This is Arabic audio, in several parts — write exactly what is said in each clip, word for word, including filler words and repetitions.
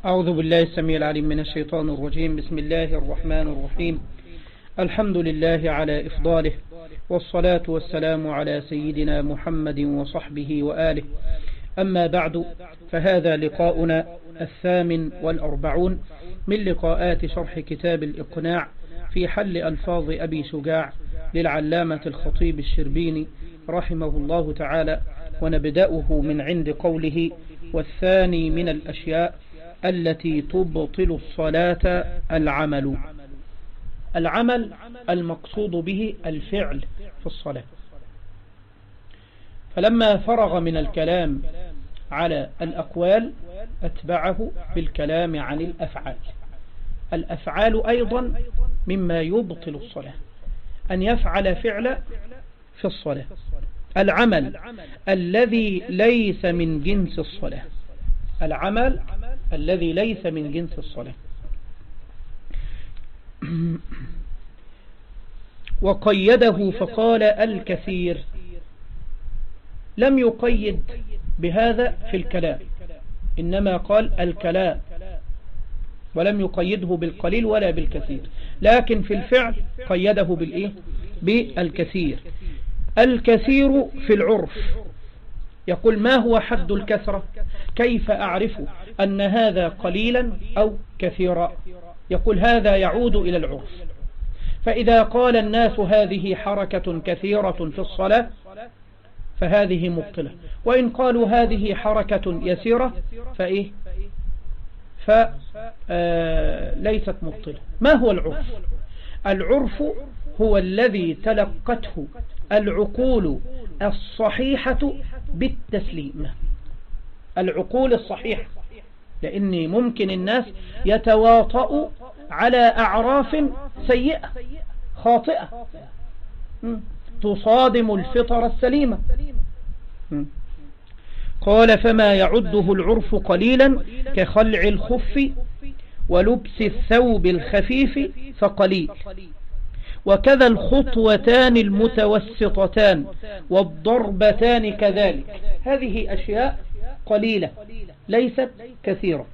أعوذ بالله السميع العليم من الشيطان الرجيم. بسم الله الرحمن الرحيم. الحمد لله على إفضاله، والصلاة والسلام على سيدنا محمد وصحبه وآله. أما بعد، فهذا لقاؤنا الثامن والأربعون من لقاءات شرح كتاب الإقناع في حل ألفاظ أبي شجاع للعلامة الخطيب الشربيني رحمه الله تعالى، ونبدأه من عند قوله: والثاني من الأشياء التي تبطل الصلاة العمل. العمل المقصود به الفعل في الصلاة. فلما فرغ من الكلام على الأقوال أتبعه بالكلام عن الأفعال. الأفعال أيضا مما يبطل الصلاة، أن يفعل فعل في الصلاة. العمل الذي ليس من جنس الصلاة، العمل الذي ليس من جنس الصلاة. وقيده فقال الكثير، لم يقيد بهذا في الكلام، إنما قال الكلام، ولم يقيده بالقليل ولا بالكثير، لكن في الفعل قيده بالإيه؟ بالكثير. الكثير في العرف، يقول: ما هو حد الكثرة؟ كيف أعرف أن هذا قليلا أو كثيرا؟ يقول: هذا يعود إلى العرف. فإذا قال الناس هذه حركة كثيرة في الصلاة فهذه مبطلة، وإن قالوا هذه حركة يسيرة فإيه؟ فليست مبطلة. ما هو العرف؟ العرف هو الذي تلقته العقول الصحيحة بالتسليم. العقول الصحيحة، لأن ممكن الناس يتواطؤوا على أعراف سيئة خاطئة تصادم الفطر السليمة. قال: فما يعده العرف قليلا كخلع الخف ولبس الثوب الخفيف فقليل، وكذا الخطوتان المتوسطتان والضربتان كذلك. هذه أشياء قليلة ليست كثيرة.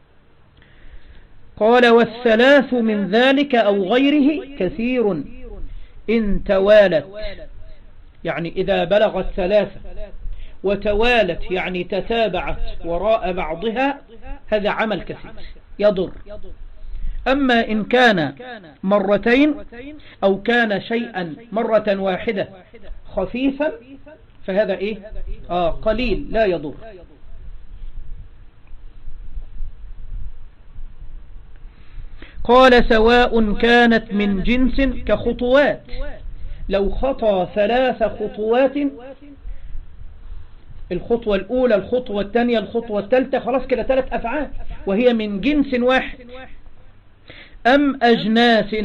قال: والثلاث من ذلك أو غيره كثير إن توالت، يعني إذا بلغت ثلاثة وتوالت يعني تتابعت وراء بعضها، هذا عمل كثير يضر. أما إن كان مرتين أو كان شيئا مرة واحدة خفيفا فهذا إيه؟ آه قليل لا يضر. قال: سواء كانت من جنس كخطوات، لو خطى ثلاث خطوات، الخطوة الأولى، الخطوة الثانية، الخطوة الثالثة، خلاص كده ثلاث أفعال وهي من جنس واحد. أم أجناس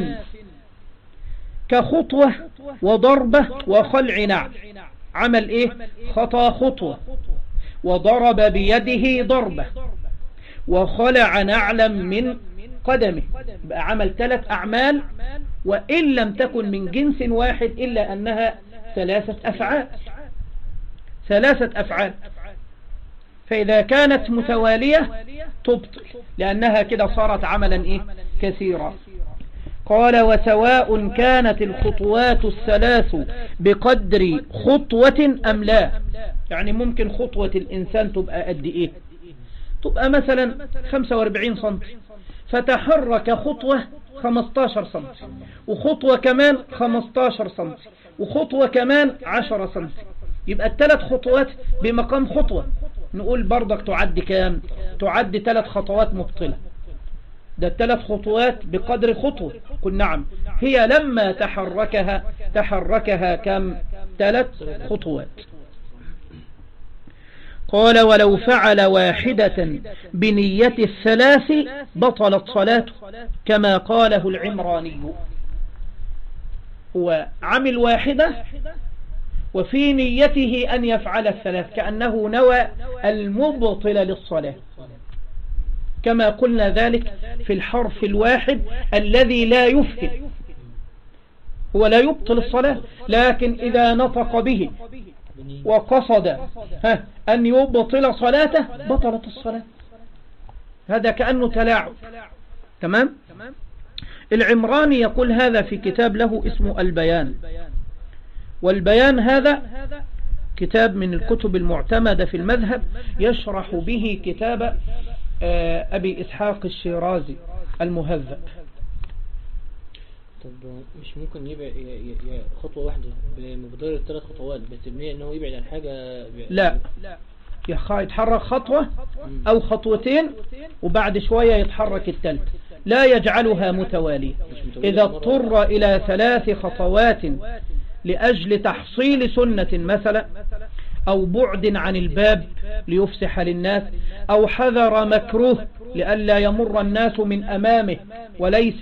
كخطوة وضربة وخلع نعل، عمل إيه؟ خطى خطوة وضرب بيده ضربة وخلع نعلا من قدمه، بقى عمل ثلاث أعمال، وإن لم تكن من جنس واحد إلا أنها ثلاثة أفعال ثلاثة أفعال. فإذا كانت متوالية تبطل، لأنها كده صارت عملا إيه؟ كثيرا. قال: وسواء كانت الخطوات الثلاث بقدر خطوة أم لا، يعني ممكن خطوة الإنسان تبقى قد إيه؟ تبقى مثلا خمسة وأربعين سنتي، فتحرك خطوة خمستاشر سنتي، وخطوة كمان خمستاشر سنتي، وخطوة كمان عشرة سنتي، يبقى الثلاث خطوات بمقام خطوة. نقول برضك تعد كام؟ تعد ثلاث خطوات مبطلة. ده الثلاث خطوات بقدر خطوة. قل نعم، هي لما تحركها تحركها كم؟ ثلاث خطوات. قال: ولو فعل واحدة بنية الثلاث بطلت صلاته، كما قاله العمراني. هو عمل واحدة وفي نيته أن يفعل الثلاث، كأنه نوى المبطل للصلاة، كما قلنا ذلك في الحرف الواحد الذي لا يفهم. هو لا يبطل الصلاة، لكن إذا نطق به وقصد أن يبطل صلاته بطلت الصلاة. هذا كأنه تلاعب. تمام. العمراني يقول هذا في كتاب له اسمه البيان، والبيان هذا كتاب من الكتب المعتمدة في المذهب، يشرح به كتاب أبي إسحاق الشيرازي المهذب. طب مش ممكن يبعد خطوة واحدة بمقدار الثلاث خطوات بتبنيه انه يبعد عن حاجة؟ لا، يتحرك خطوة او خطوتين وبعد شوية يتحرك الثالث، لا يجعلها متوالية. اذا اضطر الى ثلاث خطوات لأجل تحصيل سنة مثلا، أو بعد عن الباب ليفسح للناس، أو حذر مكروه لئلا يمر الناس من أمامه وليس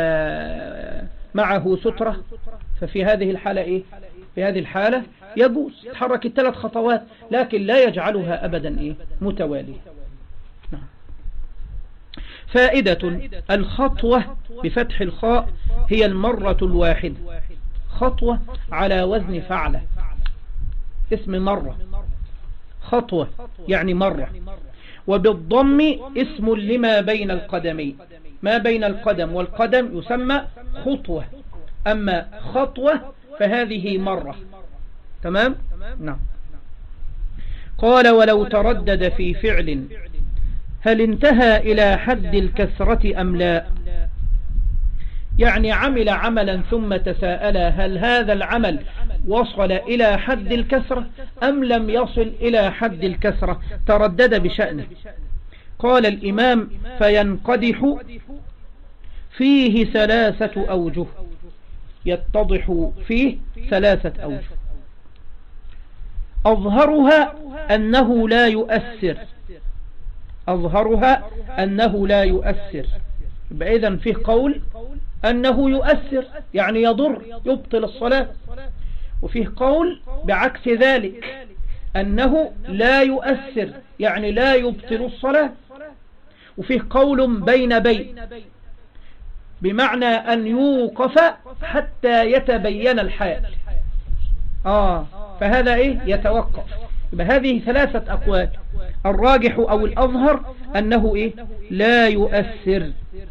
معه سترة، ففي هذه الحالة إيه؟ في هذه الحالة يجوز يتحرك الثلاث خطوات، لكن لا يجعلها أبدا إيه؟ متوالية. فائدة: الخطوة بفتح الخاء هي المرة الواحدة. خطوة على وزن فعلة، اسم مرة، خطوة يعني مرة. وبالضم اسم لما بين القدمين، ما بين القدم والقدم يسمى خطوة، أما خطوة فهذه مرة. تمام؟ نعم. قال: ولو تردد في فعل هل انتهى إلى حد الكسرة أم لا؟ يعني عمل عملا ثم تساءل هل هذا العمل وصل إلى حد الكسرة أم لم يصل إلى حد الكسرة، تردد بشأنه. قال الإمام: فينقدح فيه ثلاثة أوجه، يتضح فيه ثلاثة أوجه. أظهرها أنه لا يؤثر، أظهرها أنه لا يؤثر. إذن فيه قول أنه يؤثر يعني يضر يبطل الصلاة، وفيه قول بعكس ذلك أنه لا يؤثر يعني لا يبطل الصلاة، وفيه قول بين بين بمعنى أن يوقف حتى يتبين الحال. آه فهذا إيه؟ يتوقف. بهذه ثلاثة أقوال، الراجح أو الأظهر أنه إيه؟ لا يؤثر.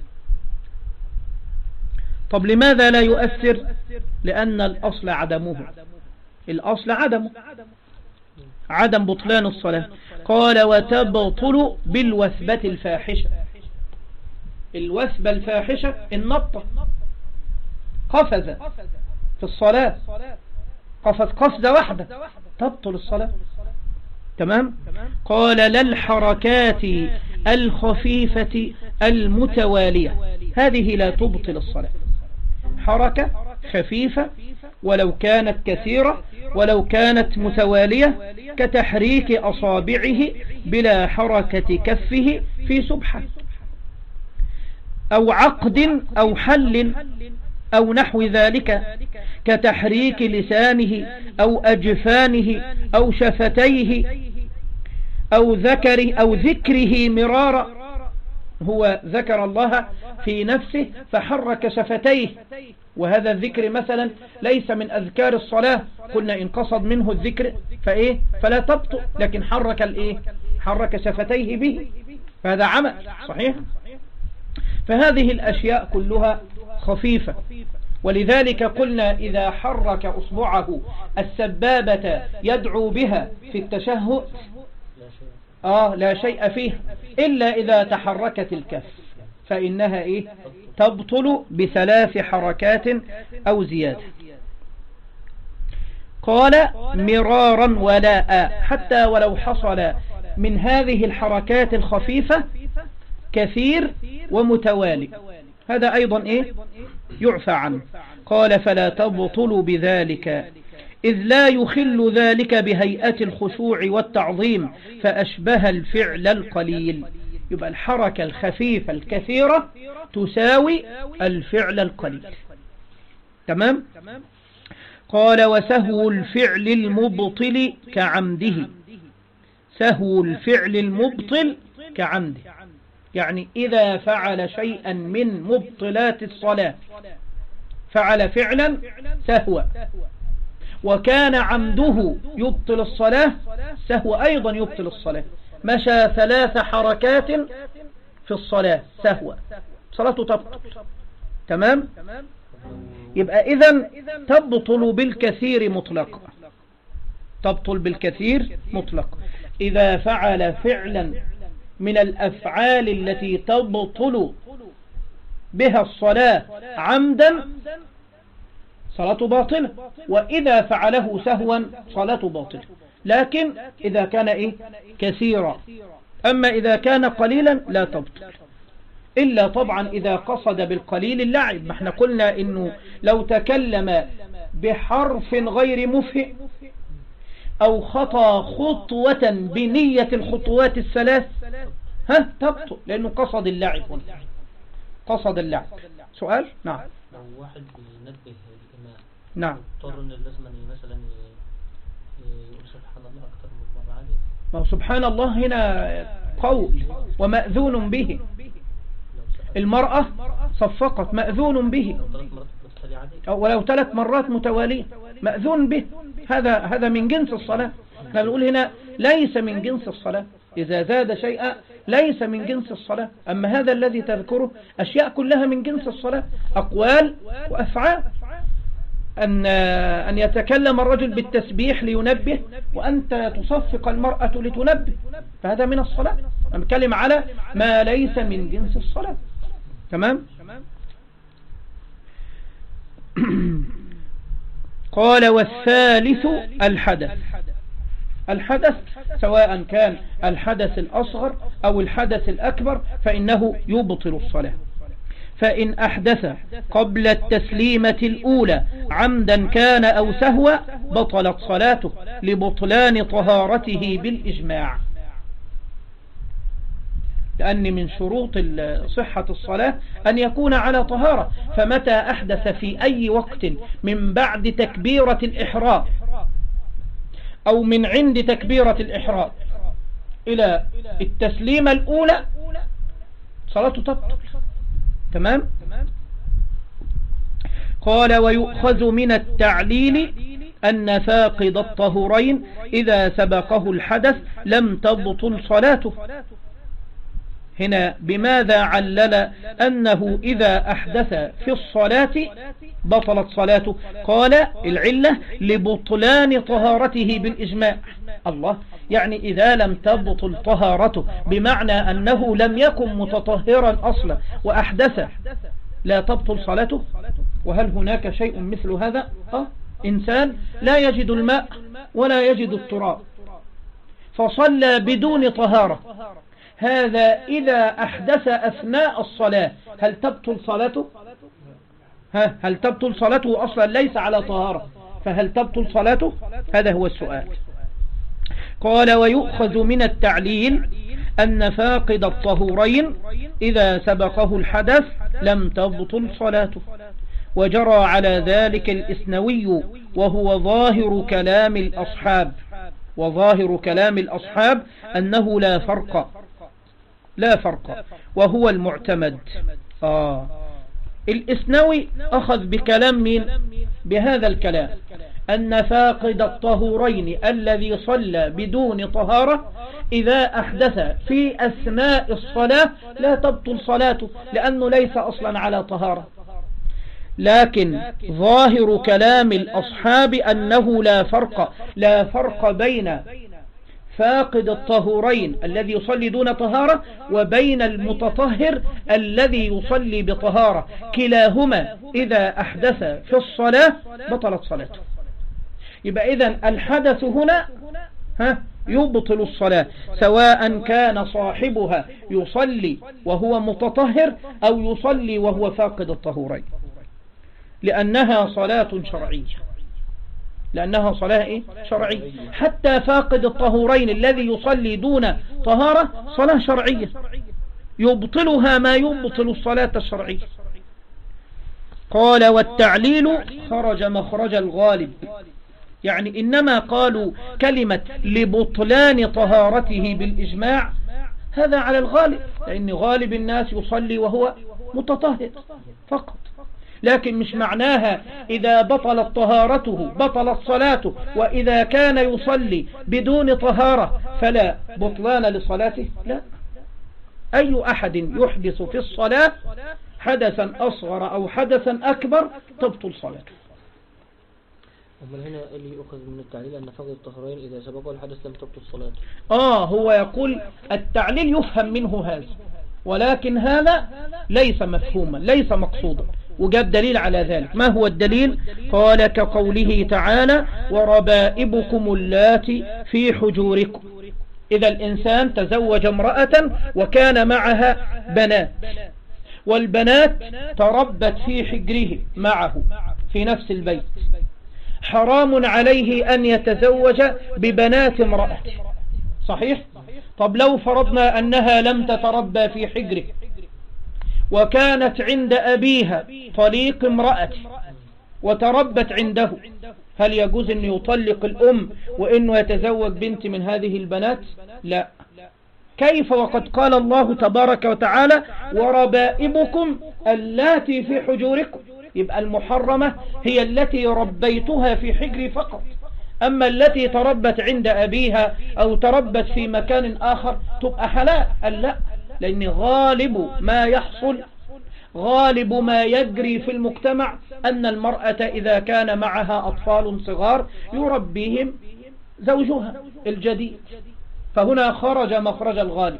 طب لماذا لا يؤثر؟ لأن الأصل عدمه، الأصل عدمه، عدم بطلان الصلاة. قال: وتبطل بالوثبة الفاحشة. الوثبة الفاحشة النطة، قفز في الصلاة، قفز قفزة واحدة تبطل الصلاة. تمام. قال: لا الحركات الخفيفة المتوالية، هذه لا تبطل الصلاة. حركة خفيفة ولو كانت كثيرة ولو كانت متوالية، كتحريك أصابعه بلا حركة كفه في سبحة، أو عقد أو حل أو نحو ذلك، كتحريك لسانه أو أجفانه أو شفتيه أو ذكره أو ذكره مرارا، هو ذكر الله في نفسه فحرك شفتيه، وهذا الذكر مثلا ليس من أذكار الصلاة، قلنا إن قصد منه الذكر فإيه فلا تبطل، لكن حرك الإيه حرك شفتيه به، فهذا عمل صحيح. فهذه الأشياء كلها خفيفة، ولذلك قلنا إذا حرك أصبعه السبابة يدعو بها في التشهد آه لا شيء فيه إلا إذا تحركت الكف، فإنها إيه تبطل بثلاث حركات أو زيادة. قال: مرارا ولاء، حتى ولو حصل من هذه الحركات الخفيفة كثير ومتوالي، هذا أيضا إيه يعفى عنه. قال: فلا تبطل بذلك، إذ لا يخل ذلك بهيئة الخشوع والتعظيم، فأشبه الفعل القليل. يبقى الحركة الخفيفة الكثيرة تساوي الفعل القليل. تمام. قال: وسهو الفعل المبطل كعمده. سهو الفعل المبطل كعمده، يعني إذا فعل شيئا من مبطلات الصلاة، فعل فعلا سهوا وكان عمده يبطل الصلاة، سهو أيضا يبطل الصلاة. مشى ثلاث حركات في في الصلاة سهوا صلاته تبطل. تمام. يبقى إذن تبطل بالكثير مطلقا، تبطل بالكثير مطلقا إذا فعل فعلا من الأفعال التي تبطل بها الصلاة عمدا صلاته باطلة، وإذا فعله سهوا صلاته باطلة، لكن إذا كان إيه كثيرا. أما إذا كان قليلا لا تبطل، إلا طبعا إذا قصد بالقليل اللعب. ما احنا قلنا إنه لو تكلم بحرف غير مفهم أو خطى خطوة بنية الخطوات الثلاث ها تبطل، لأنه قصد اللعب هنا، قصد اللعب. سؤال؟ نعم. لو واحد ينبه الإمام نعم اضطر إن لازم مثلا يقول سبحان الله أكثر من مرة عادي؟ ما هو سبحان الله هنا قول ومأذون به. المرأة صفقت مأذون به، ولو ثلاث مرات متوالية مأذون به. هذا هذا من جنس الصلاة. احنا بنقول هنا ليس من جنس الصلاة، إذا زاد شيئا ليس من جنس الصلاة. أما هذا الذي تذكره أشياء كلها من جنس الصلاة، أقوال وأفعال. أن أن يتكلم الرجل بالتسبيح لينبه وأنت تصفق المرأة لتنبه، فهذا من الصلاة. نتكلم على ما ليس من جنس الصلاة. تمام. قال والثالث الحدث. الحدث سواء كان الحدث الأصغر أو الحدث الأكبر فإنه يبطل الصلاة. فإن أحدث قبل التسليمة الأولى عمدا كان أو سهوا بطلت صلاته لبطلان طهارته بالإجماع، لأن من شروط صحة الصلاة أن يكون على طهارة. فمتى أحدث في أي وقت من بعد تكبيرة الإحرام أو من عند تكبيرة الإحرام إلى التسليمة الأولى صلاته تبطل. تمام. قال ويؤخذ من التعليل أن فاقد الطهورين إذا سبقه الحدث لم تبطل صلاته. هنا بماذا علل أنه إذا أحدث في الصلاة بطلت صلاته؟ قال العلة لبطلان طهارته بالإجماع. الله، يعني إذا لم تبطل طهارته بمعنى أنه لم يكن متطهرا أصلا وأحدث لا تبطل صلاته. وهل هناك شيء مثل هذا؟ آه إنسان لا يجد الماء ولا يجد التراب فصلى بدون طهارة، هذا إذا أحدث أثناء الصلاة هل تبطل صلاته؟ ها هل تبطل صلاته؟ أصلا ليس على طهارة، فهل تبطل صلاته؟ هذا هو السؤال. قال ويؤخذ من التعليل أن فاقد الطهورين إذا سبقه الحدث لم تبطل صلاته. وجرى على ذلك الإسنوي وهو ظاهر كلام الأصحاب، وظاهر كلام الأصحاب أنه لا فرق لا فرق وهو المعتمد. آه الإسنوي أخذ بكلام مين؟ بهذا الكلام أن فاقد الطهورين الذي صلى بدون طهارة إذا أحدث في أثناء الصلاة لا تبطل صلاته لأنه ليس أصلا على طهارة. لكن ظاهر كلام الأصحاب أنه لا فرق لا فرق بين فاقد الطهورين الذي يصلي دون طهارة وبين المتطهر الذي يصلي بطهارة، كلاهما إذا أحدث في الصلاة بطلت صلاته. يبقى إذن الحدث هنا ها يبطل الصلاة سواء كان صاحبها يصلي وهو متطهر أو يصلي وهو فاقد الطهورين، لأنها صلاة شرعية، لأنها صلاة إيه؟ شرعية. حتى فاقد الطهورين الذي يصلي دون طهارة صلاة شرعية يبطلها ما يبطل الصلاة الشرعية. قال والتعليل خرج مخرج الغالب، يعني إنما قالوا كلمة لبطلان طهارته بالإجماع هذا على الغالب، لأن غالب الناس يصلي وهو متطهر فقط، لكن مش معناها إذا بطلت طهارته بطلت صلاته، وإذا كان يصلي بدون طهارة فلا بطلان لصلاته، لا. أي أحد يحدث في الصلاة حدثا أصغر أو حدثا أكبر تبطل صلاته. أما هنا اللي يؤخذ من التعليل أن فقد الطهرين إذا سبقه الحدث لم تبطل صلاته. آه هو يقول التعليل يفهم منه هذا، ولكن هذا ليس مفهوما ليس مقصودا، وجاب دليل على ذلك. ما هو الدليل؟ قال كقوله تعالى وربائبكم اللاتي في حجوركم. إذا الإنسان تزوج امرأة وكان معها بنات، والبنات تربت في حجره معه في نفس البيت، حرام عليه أن يتزوج ببنات امرأته، صحيح؟ طب لو فرضنا أنها لم تتربى في حجره وكانت عند أبيها طليق امرأته وتربت عنده، هل يجوز أن يطلق الأم وأنه يتزوج بنت من هذه البنات؟ لا. كيف وقد قال الله تبارك وتعالى وربائبكم اللاتي في حجوركم؟ يبقى المحرمة هي التي ربيتها في حجري فقط، أما التي تربت عند أبيها أو تربت في مكان آخر تبقى حلال. لا، لأن غالب ما يحصل غالب ما يجري في المجتمع أن المرأة إذا كان معها أطفال صغار يربيهم زوجها الجديد، فهنا خرج مخرج الغالب.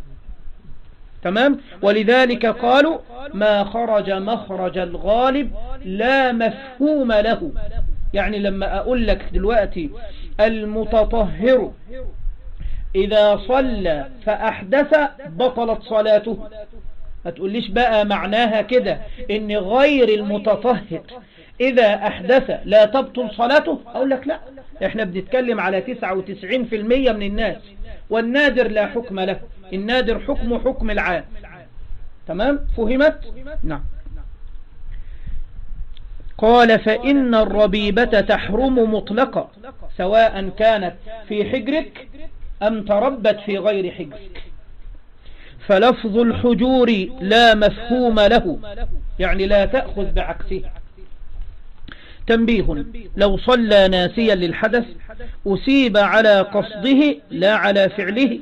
تمام؟ ولذلك قالوا ما خرج مخرج الغالب لا مفهوم له. يعني لما أقول لك دلوقتي المتطهر إذا صلى فأحدث بطلت صلاته، ما تقوليش بقى معناها كده إن غير المتطهر إذا أحدث لا تبطل صلاته. أقول لك لا، إحنا بنتكلم على تسعة وتسعين بالمئة من الناس، والنادر لا حكم له، النادر حكم حكم العام. تمام؟ فهمت؟ نعم. قال فإن الربيبة تحرم مطلقا سواء كانت في حجرك أم تربت في غير حجرك، فلفظ الحجور لا مفهوم له، يعني لا تأخذ بعكسه. تنبيه: لو صلى ناسيا للحدث أصيب على قصده لا على فعله،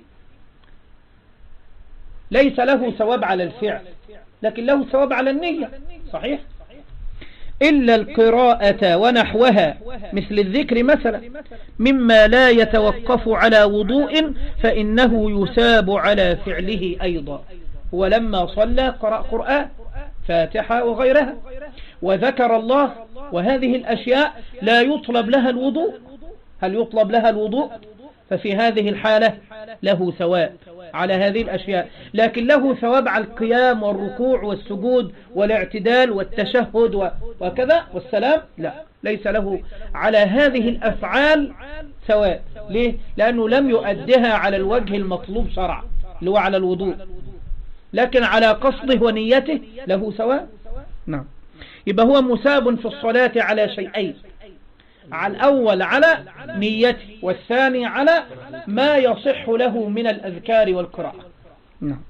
ليس له ثواب على الفعل لكن له ثواب على النية، صحيح؟ إلا القراءة ونحوها مثل الذكر مثلا مما لا يتوقف على وضوء فإنه يثاب على فعله أيضا. هو لما صلى قرأ قرآن فاتحة وغيرها وذكر الله، وهذه الأشياء لا يطلب لها الوضوء. هل يطلب لها الوضوء؟ ففي هذه الحالة له ثواب على هذه الأشياء، لكن له ثواب على القيام والركوع والسجود والاعتدال والتشهد وكذا والسلام، لا، ليس له على هذه الأفعال ثواب. ليه؟ لأنه لم يؤدها على الوجه المطلوب شرعا اللي هو على الوضوء، لكن على قصده ونيته له ثواب. نعم. يبقى هو مثاب في الصلاة على شيئين: على الأول على نيته، والثاني على ما يصح له من الأذكار والقراءة. نعم.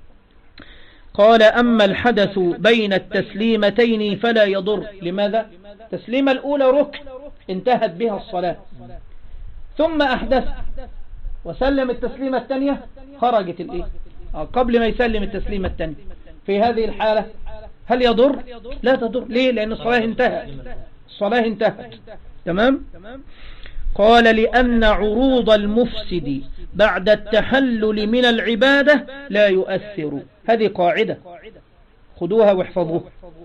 قال أما الحدث بين التسليمتين فلا يضر. لماذا؟ التسليمة الأولى ركن انتهت بها الصلاة، ثم أحدث وسلم التسليمة الثانية خرجت الإيه؟ قبل ما يسلم التسليمة الثانية. في هذه الحالة هل يضر؟ لا تضر. ليه؟ لأن الصلاة انتهت، الصلاة انتهت. تمام؟ قال لأن عروض المفسد بعد التحلل من العبادة لا يؤثر. هذه قاعدة خذوها واحفظوها.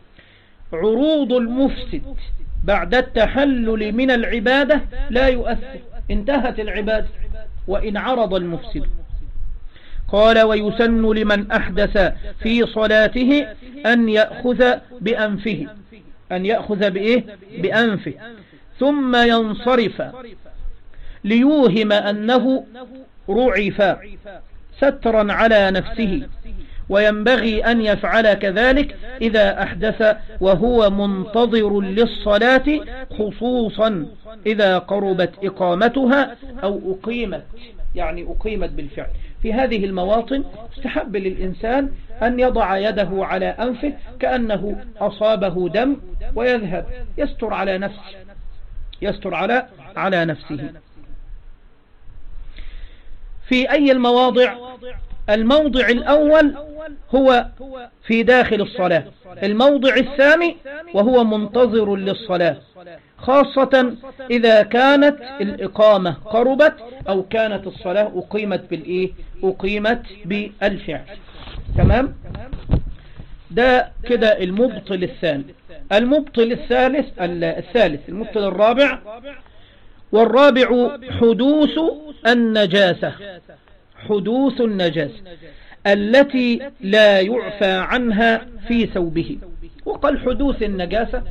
عروض المفسد بعد التحلل من العبادة لا يؤثر، انتهت العبادة وإن عرض المفسد. قال ويسن لمن أحدث في صلاته أن يأخذ بأنفه، أن يأخذ بإيه؟ بأنفه ثم ينصرف ليوهم أنه رعف سترا على نفسه، وينبغي أن يفعل كذلك إذا أحدث وهو منتظر للصلاة، خصوصا إذا قربت إقامتها أو أقيمت، يعني أقيمت بالفعل. في هذه المواطن استحب للإنسان أن يضع يده على أنفه كأنه أصابه دم ويذهب، يستر على نفسه، يستر على على نفسه. في أي المواضع الموضع الأول هو في داخل الصلاة، الموضع الثاني وهو منتظر للصلاة، خاصة إذا كانت الإقامة قربت أو كانت الصلاة أقيمت بالإيه؟ أقيمت بالفعل. تمام؟ ده كده المبطل الثاني. المبطل الثالث الثالث المبطل الرابع، والرابع حدوث النجاسة، حدوث النجاسة التي لا يعفى عنها في ثوبه. وقال حدوث النجاسة،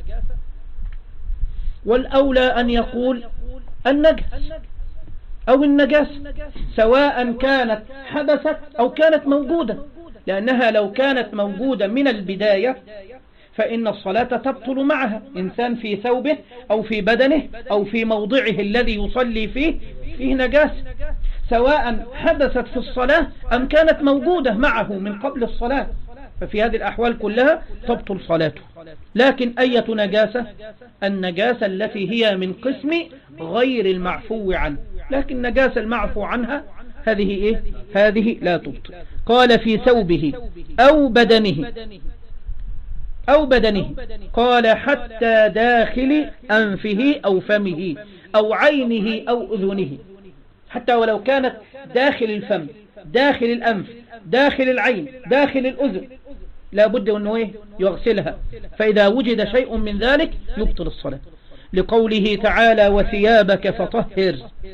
والأولى أن يقول النجس أو النجاسة، سواء كانت حدثت أو كانت موجودة، لأنها لو كانت موجودة من البداية فإن الصلاة تبطل معها. إنسان في ثوبه أو في بدنه أو في موضعه الذي يصلي فيه فيه نجاسة، سواء حدثت في الصلاة أم كانت موجودة معه من قبل الصلاة، ففي هذه الأحوال كلها تبطل صلاته. لكن أية نجاسة؟ النجاسة التي هي من قسم غير المعفو عنه، لكن النجاسة المعفو عنها هذه إيه؟ هذه لا تبطل. قال في ثوبه أو بدنه أو بدنه، قال حتى داخل أنفه أو فمه أو عينه أو أذنه، حتى ولو كانت داخل الفم، داخل الأنف، داخل العين، داخل الأذن، لا بد أنه إيه؟ يغسلها، فإذا وجد شيء من ذلك يبطل الصلاة، لقوله تعالى وثيابك فطهر.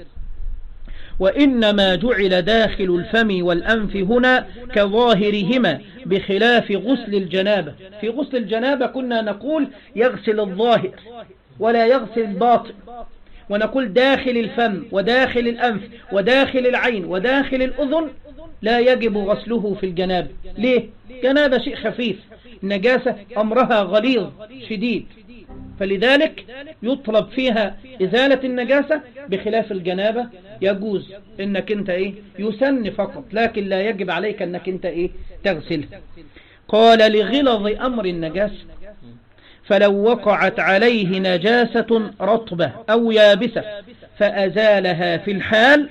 وإنما جعل داخل الفم والأنف هنا كظاهرهما بخلاف غسل الجنابة. في غسل الجنابة كنا نقول يغسل الظاهر ولا يغسل الباطن، ونقول داخل الفم وداخل الأنف وداخل العين وداخل الأذن لا يجب غسله في الجنابة. ليه؟ جنابة شيء خفيف، النجاسة أمرها غليظ شديد، فلذلك يطلب فيها إزالة النجاسة، بخلاف الجنابة يجوز إنك انت إيه؟ يسن فقط، لكن لا يجب عليك إنك انت إيه؟ تغسله. قال لغلظ أمر النجاسة، فلو وقعت عليه نجاسة رطبة أو يابسة فأزالها في الحال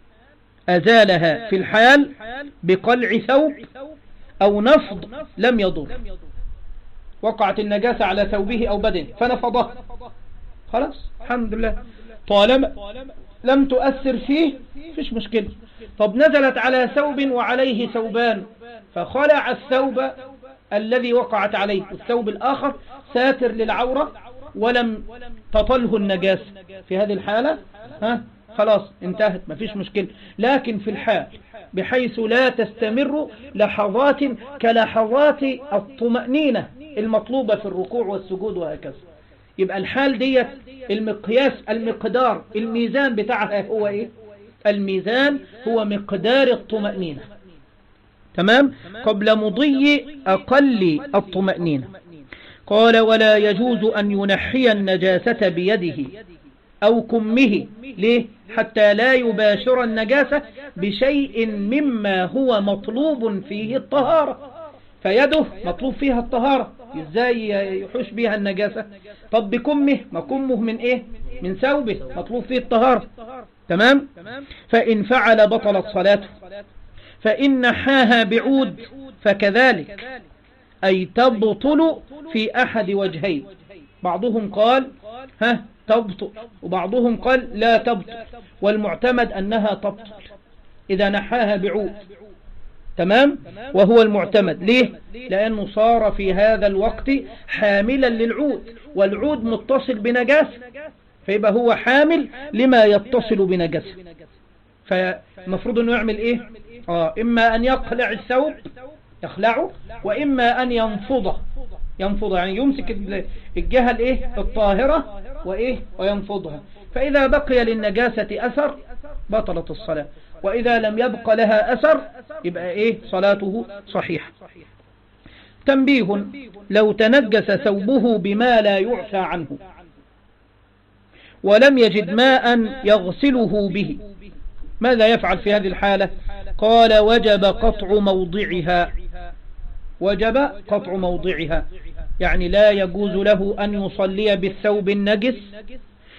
أزالها في الحال بقلع ثوب أو نفض لم يضر. وقعت النجاسة على ثوبه أو بدنه فنفضه، خلاص الحمد لله، طالما لم تؤثر فيه فيش مشكلة. طب نزلت على ثوب وعليه ثوبان فخلع الثوب الذي وقعت عليه، الثوب الآخر ساتر للعورة ولم تطله النجاسة، في هذه الحالة ها خلاص انتهت مفيش مشكلة. لكن في الحال بحيث لا تستمر لحظات كلحظات الطمأنينة المطلوبة في الركوع والسجود وهكذا، يبقى الحال ديت المقياس المقدار الميزان بتاعها هو ايه؟ الميزان هو مقدار الطمأنينة. تمام؟ قبل مضي أقل الطمأنينة. قال ولا يجوز أن ينحي النجاسة بيده أو كمه. ليه؟ حتى لا يباشر النجاسة بشيء مما هو مطلوب فيه الطهارة، فيده مطلوب فيها الطهارة، ازاي يحوش بها النجاسة؟ طب بكمه، ما كمه من ايه؟ من ثوبه مطلوب فيه الطهارة. تمام؟ فإن فعل بطلت صلاته. فإن نحاها بعود فكذلك، أي تبطل في أحد وجهين، بعضهم قال ها تبطل وبعضهم قال لا تبطل، والمعتمد أنها تبطل إذا نحاها بعود. تمام؟ وهو المعتمد. ليه؟ لأنه صار في هذا الوقت حاملا للعود، والعود متصل بنجاسة، فيبقى هو حامل لما يتصل بنجاسة، فالمفروض أنه يعمل إيه؟ آه إما أن يقلع الثوب يخلعه، وإما أن ينفضه ينفضه يعني يمسك الجهة الإيه؟ الطاهرة وإيه؟ وينفضها، فإذا بقي للنجاسة أثر بطلت الصلاة، وإذا لم يبق لها أثر يبقى إيه؟ صلاته صحيحة. تنبيه: لو تنجس ثوبه بما لا يعفى عنه ولم يجد ماء يغسله به ماذا يفعل في هذه الحالة؟ قال وجب قطع موضعها. وجب قطع موضعها يعني لا يجوز له أن يصلي بالثوب النجس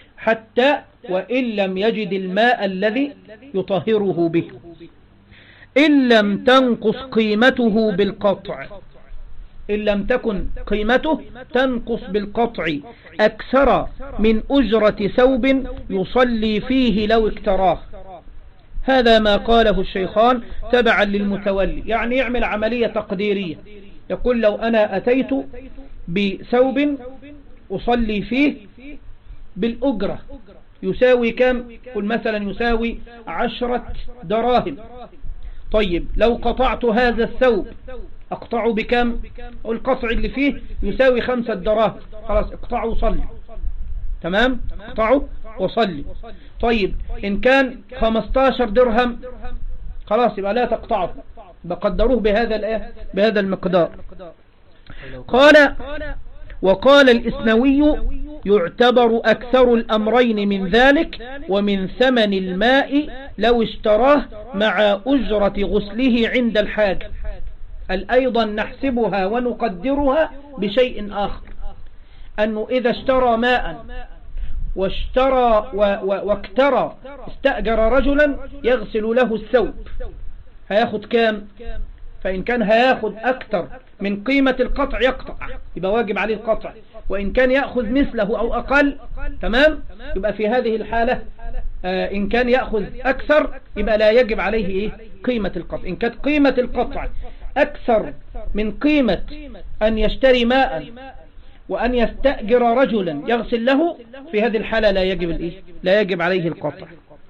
حتى وإن لم يجد الماء الذي يطهره به. إن لم تنقص قيمته بالقطع، إن لم تكن قيمته تنقص بالقطع أكثر من أجرة ثوب يصلي فيه لو اكتراه. هذا ما قاله الشيخان تبعا للمتولي، يعني يعمل عملية تقديرية، يقول لو أنا أتيت بثوب أصلي فيه بالأجرة يساوي كم؟ قل مثلا يساوي عشرة دراهم. طيب لو قطعت هذا الثوب أقطعه بكم؟ القطع اللي فيه يساوي خمسة دراهم، خلاص اقطعه وصلي. تمام، اقطعه وصلي. طيب إن كان خمستاشر درهم خلاص يبقى لا تقطعه، بقدروه بهذا الايه بهذا المقدار. قال وقال الإسنوي يعتبر أكثر الأمرين من ذلك ومن ثمن الماء لو اشتراه مع أجرة غسله عند الحاجة. أيضا نحسبها ونقدرها بشيء آخر، أنه إذا اشترى ماء واشترى واكترى استأجر رجلا يغسل له الثوب هياخد كام؟ فإن كان هياخد أكثر من قيمة القطع يقطع، يبقى واجب عليه القطع. وإن كان يأخذ مثله أو أقل تمام، يبقى في هذه الحالة آه إن كان يأخذ أكثر يبقى لا يجب عليه إيه؟ قيمة القطع. إن كانت قيمة القطع أكثر من قيمة أن يشتري ماء وأن يستأجر رجلا يغسل له، في هذه الحالة لا يجب الإيه؟ لا يجب عليه القطع.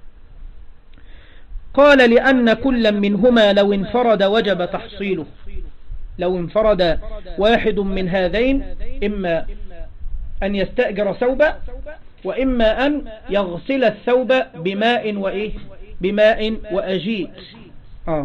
قال لأن كل منهما لو انفرد وجب تحصيله. لو انفرد واحد من هذين إما أن يستأجر ثوبا وإما أن يغسل الثوب بماء وإيه؟ بماء وأجيد. آه.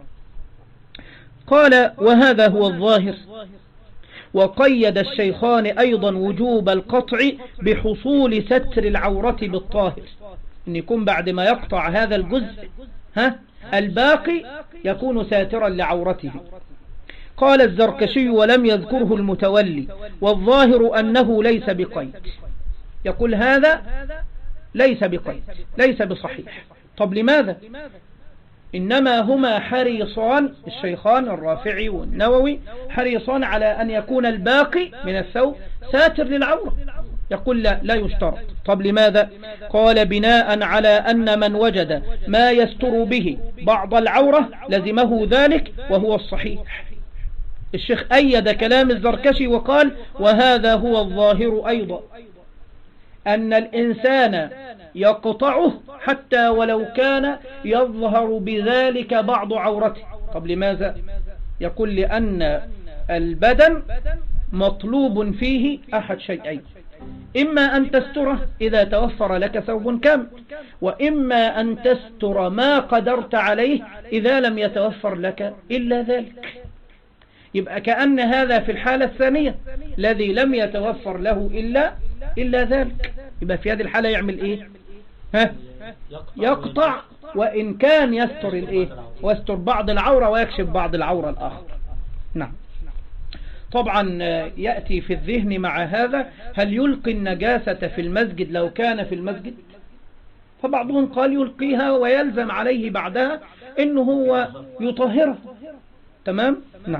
قال وهذا هو الظاهر. وقيد الشيخان أيضا وجوب القطع بحصول ستر العورة بالطاهر، أن يكون بعد ما يقطع هذا الجزء ها الباقي يكون ساترا لعورته. قال الزركشي ولم يذكره المتولي والظاهر أنه ليس بقيد. يقول هذا ليس بقيد، ليس بصحيح. طب لماذا؟ إنما هما حريصان، الشيخان الرافعي والنووي حريصان على أن يكون الباقي من الثوب ساتر للعورة. يقول لا, لا يشترط. طب لماذا؟ قال بناء على أن من وجد ما يستر به بعض العورة لزمه ذلك وهو الصحيح. الشيخ أيد كلام الزركشي وقال وهذا هو الظاهر أيضا، أن الإنسان يقطعه حتى ولو كان يظهر بذلك بعض عورته. طب لماذا؟ يقول لأن البدن مطلوب فيه أحد شيئين، إما أن تستره إذا توفر لك ثوب كامل، وإما أن تستر ما قدرت عليه إذا لم يتوفر لك إلا ذلك. يبقى كأن هذا في الحالة الثانية الذي لم يتوفر له إلا إلا ذلك، يبقى في هذه الحالة يعمل إيه؟ ها؟ يقطع، وإن كان يستر الإيه؟ ويستر بعض العورة ويكشف بعض العورة الآخر. نعم. طبعا يأتي في الذهن مع هذا هل يلقي النجاسة في المسجد لو كان في المسجد؟ فبعضهم قال يلقيها ويلزم عليه بعدها إنه هو يطهرها. تمام؟ نعم.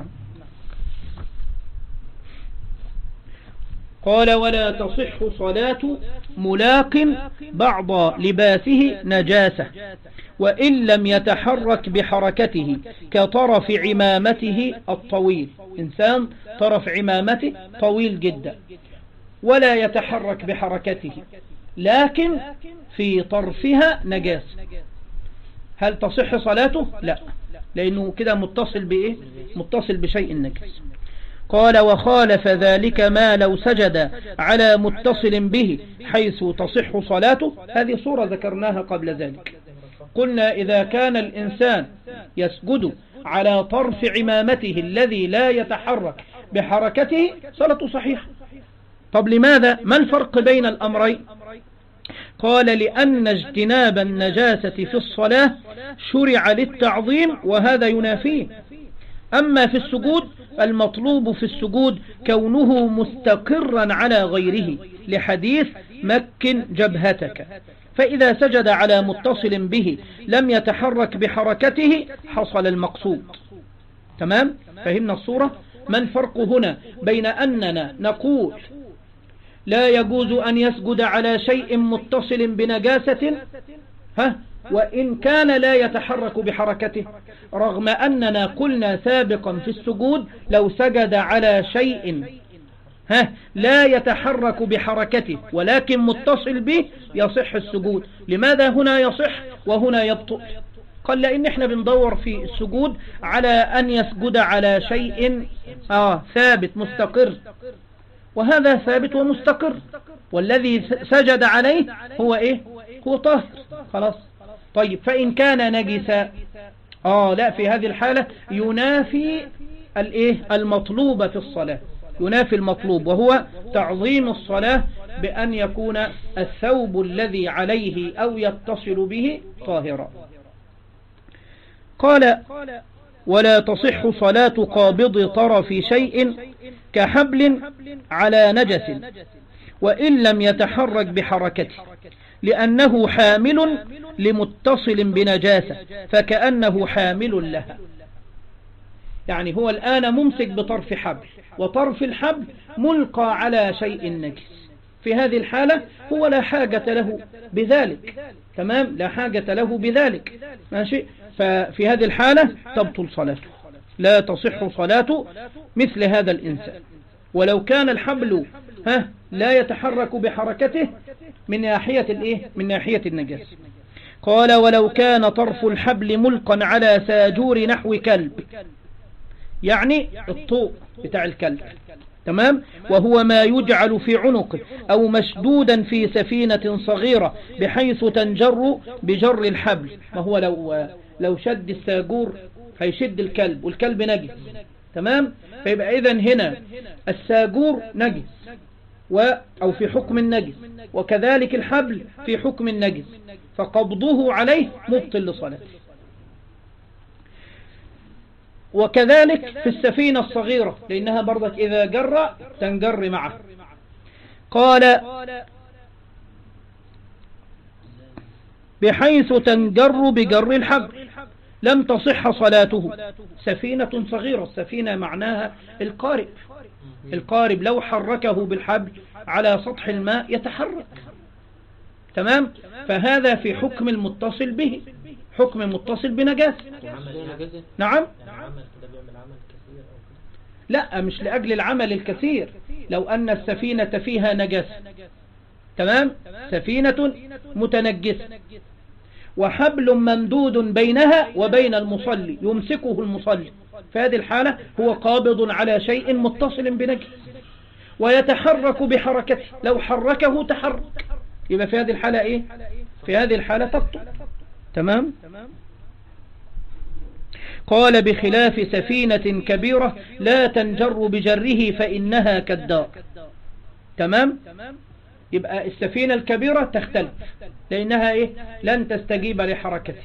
قال ولا تصح صلاة ملاق بعض لباسه نجاسة وإن لم يتحرك بحركته كطرف عمامته الطويل. إنسان طرف عمامته طويل جدا ولا يتحرك بحركته لكن في طرفها نجاسة، هل تصح صلاته؟ لا، لأنه كده متصل بإيه؟ متصل بشيء نجس. قال وخالف ذلك ما لو سجد على متصل به حيث تصح صلاته. هذه صورة ذكرناها قبل ذلك. قلنا إذا كان الإنسان يسجد على طرف عمامته الذي لا يتحرك بحركته صلاته صحيحة. طب لماذا؟ ما الفرق بين الأمرين؟ قال لأن اجتناب النجاسة في الصلاة شرع للتعظيم وهذا ينافيه. أما في السجود المطلوب في السجود كونه مستقرا على غيره لحديث مكن جبهتك، فإذا سجد على متصل به لم يتحرك بحركته حصل المقصود. تمام؟ فهمنا الصورة؟ ما الفرق هنا بين أننا نقول لا يجوز أن يسجد على شيء متصل بنجاسة ها وإن كان لا يتحرك بحركته، رغم أننا قلنا سابقا في السجود لو سجد على شيء ها لا يتحرك بحركته ولكن متصل به يصح السجود. لماذا هنا يصح وهنا يبطل؟ قال لأن احنا بندور في السجود على أن يسجد على شيء آه ثابت مستقر، وهذا ثابت ومستقر، والذي سجد عليه هو ايه؟ هو طاهر. خلاص. طيب فإن كان نجسا آه لا، في هذه الحالة ينافي الايه المطلوب في الصلاة، ينافي المطلوب وهو تعظيم الصلاة بأن يكون الثوب الذي عليه أو يتصل به طاهرا. قال ولا تصح صلاة قابض طرف شيء كحبل على نجس وإن لم يتحرك بحركته، لأنه حامل لمتصل بنجاسة فكأنه حامل لها. يعني هو الآن ممسك بطرف حبل، وطرف الحبل ملقى على شيء نجس، في هذه الحالة هو لا حاجة له بذلك. تمام؟ لا حاجة له بذلك. ماشي؟ ففي هذه الحالة تبطل صلاته، لا تصح صلاة مثل هذا الإنسان ولو كان الحبل ها لا يتحرك بحركته من ناحية الايه من ناحية النجاسة. قال ولو كان طرف الحبل ملقا على ساجور نحو كلب، يعني الطوق بتاع الكلب. تمام؟ وهو ما يجعل في عنقه أو مشدودا في سفينة صغيرة بحيث تنجر بجر الحبل. ما هو لو لو شد الساجور هيشد الكلب والكلب نجس. تمام؟ فيبقى إذن هنا الساجور نجس و أو في حكم النجس، وكذلك الحبل في حكم النجس، فقبضه عليه مبطل لصلاته. وكذلك في السفينة الصغيرة لأنها برضك إذا جر تنجر معه. قال بحيث تنجر بجر الحبل لم تصح صلاته. سفينة صغيرة، السفينة معناها القارب، القارب لو حركه بالحبل على سطح الماء يتحرك. تمام؟ فهذا في حكم المتصل به، حكم متصل بنجاسة. نعم؟ لا، مش لأجل العمل الكثير، لو أن السفينة فيها نجاسة. تمام؟ سفينة متنجسة وحبل ممدود بينها وبين المصلي يمسكه المصلي، في هذه الحالة هو قابض على شيء متصل بنجس ويتحرك بحركته، لو حركه تحرك، يبقى في هذه الحالة ايه؟ في هذه الحالة تبطل. تمام؟ قال بخلاف سفينة كبيرة لا تنجر بجره فإنها كالدار. تمام؟ يبقى السفينة الكبيرة تختلف لأنها إيه؟ لن تستجيب لحركته.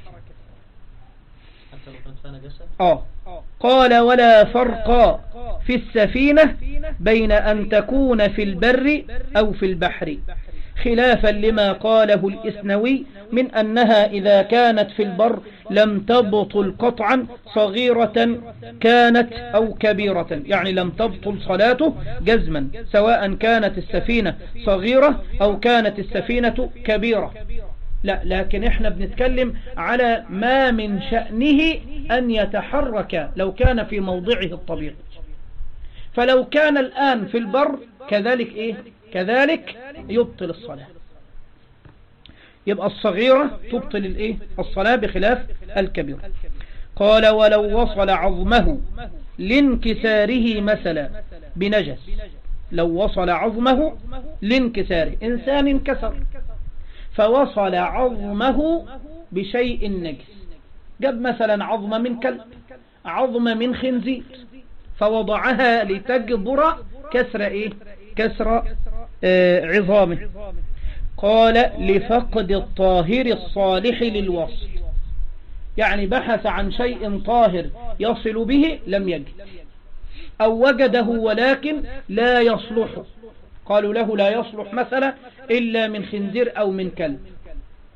آه. قال ولا فرق في السفينة بين أن تكون في البر أو في البحر، خلافا لما قاله الإسنوي من أنها إذا كانت في البر لم تبطل قطعا صغيرة كانت أو كبيرة، يعني لم تبطل صلاته جزما سواء كانت السفينة صغيرة أو كانت السفينة كبيرة. لا، لكن احنا بنتكلم على ما من شأنه أن يتحرك لو كان في موضعه الطبيعي. فلو كان الآن في البر كذلك إيه؟ كذلك يبطل الصلاة. يبقى الصغيرة تبطل الإيه؟ الصلاة بخلاف الكبيرة. قال ولو وصل عظمه لانكساره مثلا بنجس، لو وصل عظمه لانكساره، إنسان انكسر فوصل عظمه بشيء نجس، جاب مثلا عظمة من كلب، عظمة من خنزير، فوضعها لتجبر كسر إيه؟ كسر آه عظامه. قال لفقد الطاهر الصالح للوصل، يعني بحث عن شيء طاهر يصل به لم يجد، أو وجده ولكن لا يصلح، قالوا له لا يصلح مثلا إلا من خنزير أو من كلب،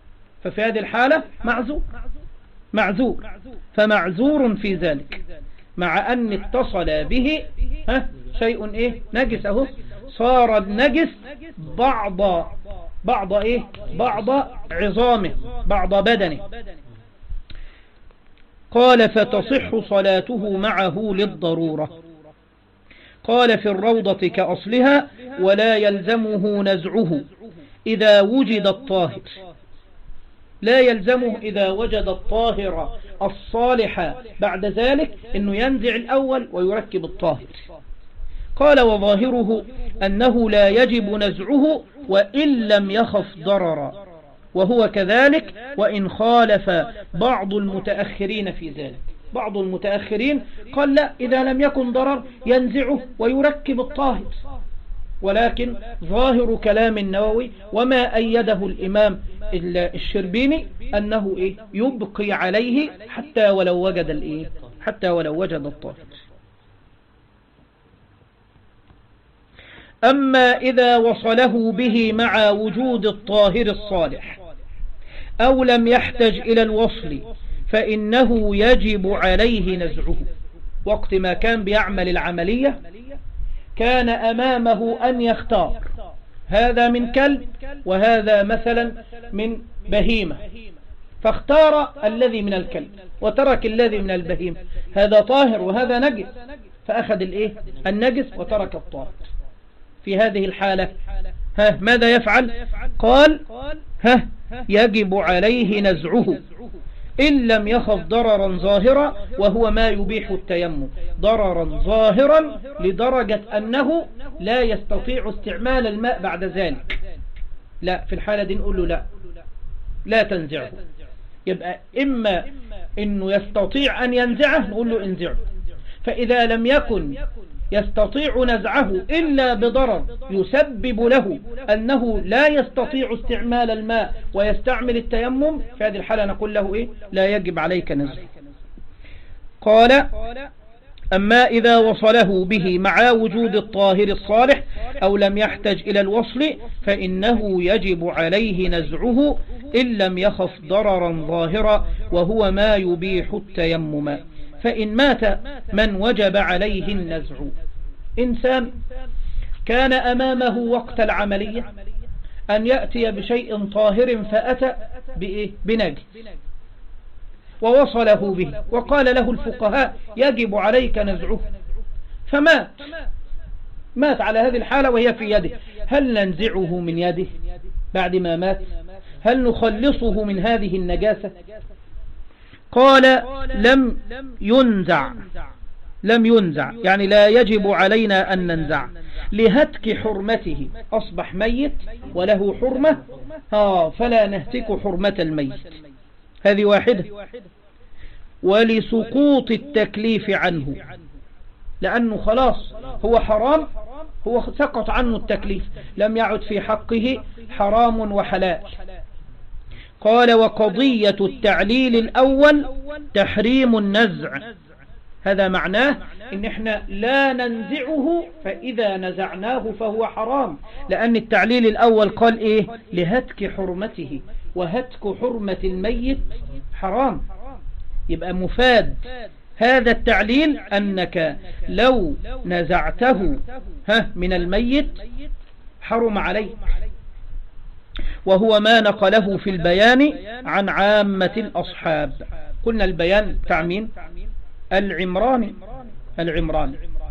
ففي هذه الحالة معذور معذور فمعذور في ذلك، مع أن اتصل به ها شيء إيه نجس، أهو صار النجس بعض بعض إيه بعض عظامه بعض بدنه. قال فتصح صلاته معه للضرورة. قال في الروضة كأصلها ولا يلزمه نزعه إذا وجد الطاهر، لا يلزمه إذا وجد الطاهر الصالح بعد ذلك أنه ينزع الأول ويركب الطاهر. قال وظاهره أنه لا يجب نزعه وإن لم يخف ضررا، وهو كذلك وإن خالف بعض المتأخرين في ذلك. بعض المتأخرين قال لا، إذا لم يكن ضرر ينزعه ويركب الطاهر، ولكن ظاهر كلام النووي وما أيده الإمام الشربيني أنه إيه يبقي عليه حتى ولو وجد الإيه حتى ولو وجد الطاهر. أما إذا وصله به مع وجود الطاهر الصالح أو لم يحتج إلى الوصل فإنه يجب عليه نزعه. وقت ما كان بيعمل العملية كان أمامه أن يختار، هذا من كلب وهذا مثلا من بهيمة، فاختار الذي من الكلب وترك الذي من البهيمة، هذا طاهر وهذا نجس، فأخذ الإيه النجس وترك الطاهر. في هذه الحالة ها ماذا يفعل؟ قال ها يجب عليه نزعه إن لم يخف ضررا ظاهرا، وهو ما يبيح التيمم، ضررا ظاهرا لدرجة أنه لا يستطيع استعمال الماء بعد ذلك. لا، في الحالة دي نقول له لا لا تنزعه. يبقى إما أنه يستطيع أن ينزعه نقول له انزعه، فإذا لم يكن يستطيع نزعه إلا بضرر يسبب له أنه لا يستطيع استعمال الماء ويستعمل التيمم، في هذه الحالة نقول له إيه لا يجب عليك نزعه. قال أما إذا وصله به مع وجود الطاهر الصالح أو لم يحتج إلى الوصل فإنه يجب عليه نزعه إن لم يخف ضررا ظاهرا، وهو ما يبيح التيمم. فإن مات من وجب عليه النزع، إنسان كان أمامه وقت العملية أن يأتي بشيء طاهر فأتى بإيه؟ بنجس ووصله به، وقال له الفقهاء يجب عليك نزعه، فمات مات على هذه الحالة وهي في يده، هل ننزعه من يده بعد ما مات؟ هل نخلصه من هذه النجاسة؟ قال لم ينزع لم ينزع يعني لا يجب علينا أن ننزع لهتك حرمته، أصبح ميت وله حرمة ها فلا نهتك حرمة الميت، هذه واحدة. ولسقوط التكليف عنه، لأنه خلاص هو حرام، هو سقط عنه التكليف، لم يعد في حقه حرام وحلال. قال وقضية التعليل الأول تحريم النزع، هذا معناه إن إحنا لا ننزعه، فإذا نزعناه فهو حرام، لأن التعليل الأول قال إيه لهتك حرمته، وهتك حرمة الميت حرام. يبقى مفاد هذا التعليل أنك لو نزعته ها من الميت حرم عليه، وهو ما نقله في البيان عن عامة الأصحاب. قلنا البيان تعمين العمراني العمراني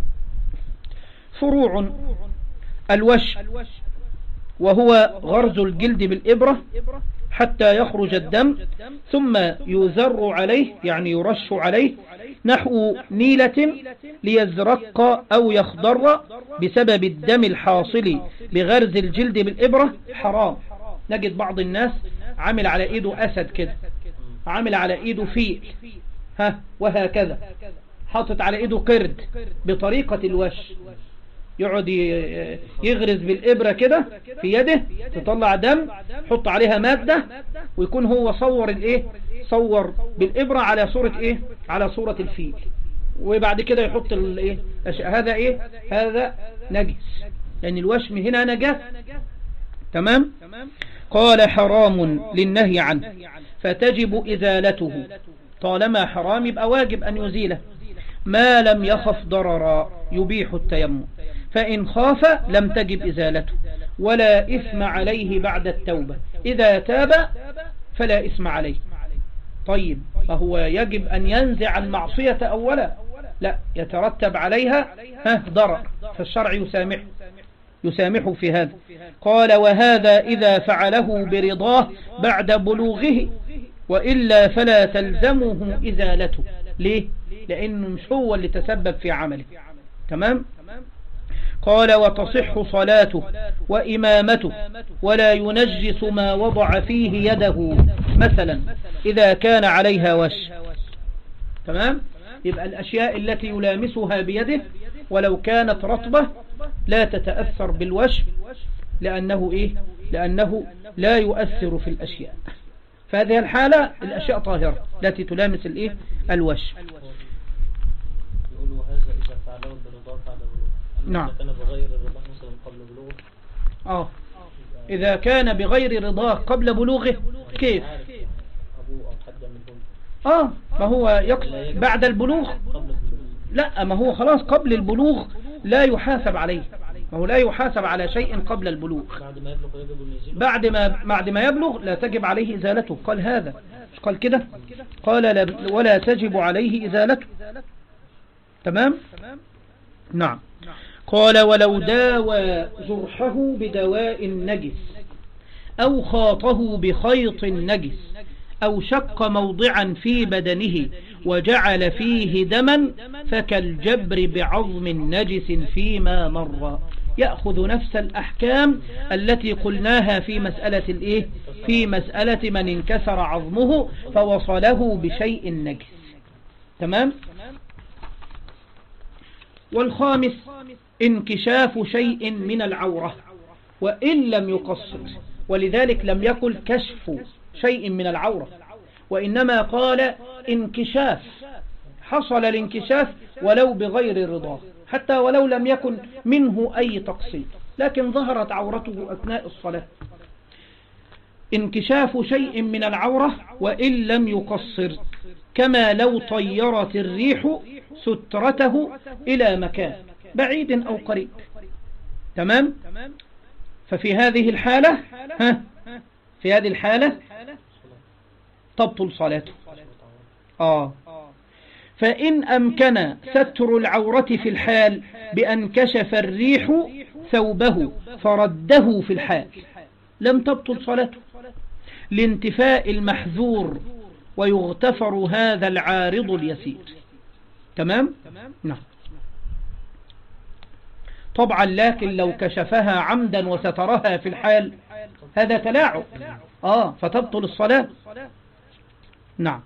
فروع الوش، وهو غرز الجلد بالإبرة حتى يخرج الدم، ثم يزر عليه يعني يرش عليه نحو نيلة ليزرق أو يخضر بسبب الدم الحاصل بغرز الجلد بالإبرة، حرام. نجد بعض الناس عامل على إيده أسد كده، عامل على إيده فيل ها وهكذا، حاطط على إيده قرد بطريقة الوش، يقعد يغرز بالإبرة كده في يده تطلع دم، حط عليها مادة، ويكون هو صور الإيه صور بالإبرة على صورة إيه على صورة الفيل، وبعد كده يحط الإيه هذا إيه هذا نجس، لأن يعني الوشم هنا نجس. تمام. قال حرام للنهي عنه فتجب إزالته، طالما حرام يبقى واجب أن يزيله، ما لم يخف ضررا يبيح التيمم، فإن خاف لم تجب إزالته ولا إثم عليه بعد التوبة، إذا تاب فلا إثم عليه. طيب فهو يجب أن ينزع المعصية أولا؟ لا، يترتب عليها ضرر، فالشرع يسامح يسامح في هذا. قال وهذا إذا فعله برضاه بعد بلوغه، وإلا فلا تلزمه إزالته. ليه؟ لأنه مش هو اللي تسبب في عمله. تمام؟ قال وتصح صلاته وإمامته ولا ينجس ما وضع فيه يده، مثلا إذا كان عليها وش. تمام؟ يبقى الأشياء التي يلامسها بيده ولو كانت رطبة لا تتأثر بالوش، لأنه إيه؟ لأنه لا يؤثر في الأشياء. فهذه الحالة الأشياء طاهرة التي تلامس الإيه؟ الوش. يقول وهذا إذا فعله برضاه بعد بلوغه. نعم. إذا كان بغير الرضا مثلا قبل بلوغه. آه إذا كان بغير رضاه قبل بلوغه كيف؟ أبوه أو حد منهم. آه ما هو يقصد بعد البلوغ. لا، ما هو خلاص قبل البلوغ لا يحاسب عليه، ما هو لا يحاسب على شيء قبل البلوغ. بعد ما يبلغ يجب النزيل. بعد ما بعد ما يبلغ لا تجب عليه إزالته. قال هذا مش قال كده؟ قال لا ولا تجب عليه إزالته. تمام؟ نعم. قال ولو داوى جرحه بدواء نجس أو خاطه بخيط نجس أو شق موضعا في بدنه وجعل فيه دما فكالجبر بعظم نجس فيما مر، يأخذ نفس الأحكام التي قلناها في مسألة الإيه؟ في مسألة من انكسر عظمه فوصله بشيء نجس. تمام؟ والخامس انكشاف شيء من العورة وإن لم يقصر، ولذلك لم يقل كشف شيء من العورة، وإنما قال انكشاف. حصل الانكشاف ولو بغير رضاه، حتى ولو لم يكن منه أي تقصير، لكن ظهرت عورته أثناء الصلاة. انكشاف شيء من العورة وإن لم يقصر، كما لو طيرت الريح سترته إلى مكان بعيد أو قريب. تمام؟ ففي هذه الحالة ها في هذه الحالة تبطل صلاته. آه فإن أمكن ستر العورة في الحال بأن كشف الريح ثوبه فرده في الحال لم تبطل صلاته لانتفاء المحذور، ويغتفر هذا العارض اليسير. تمام؟ نعم. طبعا لكن لو كشفها عمدا وسترها في الحال هذا تلاعب، آه فتبطل الصلاة. نعم.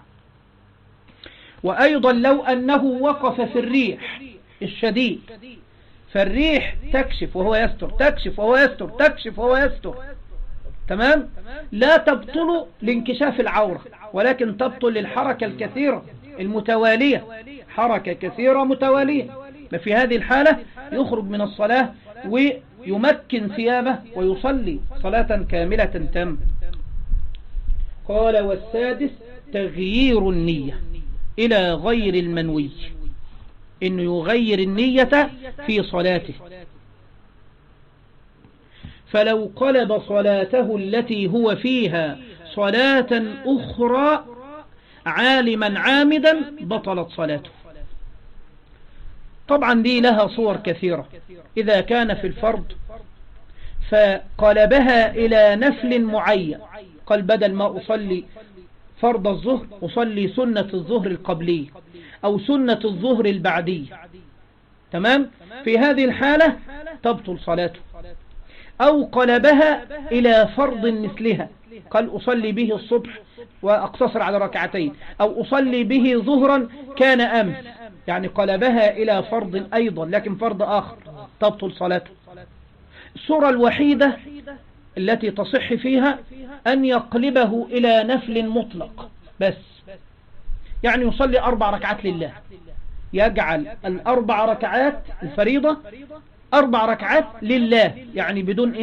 وأيضا لو أنه وقف في الريح الشديد، فالريح تكشف وهو يستر، تكشف وهو يستر، تكشف وهو يستر. تمام؟ لا تبطل لانكشاف العورة، ولكن تبطل للحركة الكثيرة المتوالية، حركة كثيرة متوالية. ففي هذه الحالة يخرج من الصلاة ويمكن ثيابه ويصلي صلاة كاملة تامة. قال والسادس تغيير النية إلى غير المنوي، إنه يغير النية في صلاته. فلو قلب صلاته التي هو فيها صلاة أخرى عالما عامدا بطلت صلاته. طبعا دي لها صور كثيرة. إذا كان في الفرض فقلبها إلى نفل معين، قال بدل ما أصلي فرض الظهر أصلي سنة الظهر القبلي أو سنة الظهر البعدي. تمام؟ في هذه الحالة تبطل صلاته. أو قلبها إلى فرض مثلها، قال أصلي به الصبح وأقتصر على ركعتين، أو أصلي به ظهرا كان أمس، يعني قلبها إلى فرض أيضا لكن فرض آخر، تبطل صلاته. الصورة الوحيدة التي تصح فيها أن يقلبه إلى نفل مطلق بس، يعني يصلي أربع ركعات لله، يجعل الأربع ركعات الفريضة أربع ركعات لله، يعني بدون إيه؟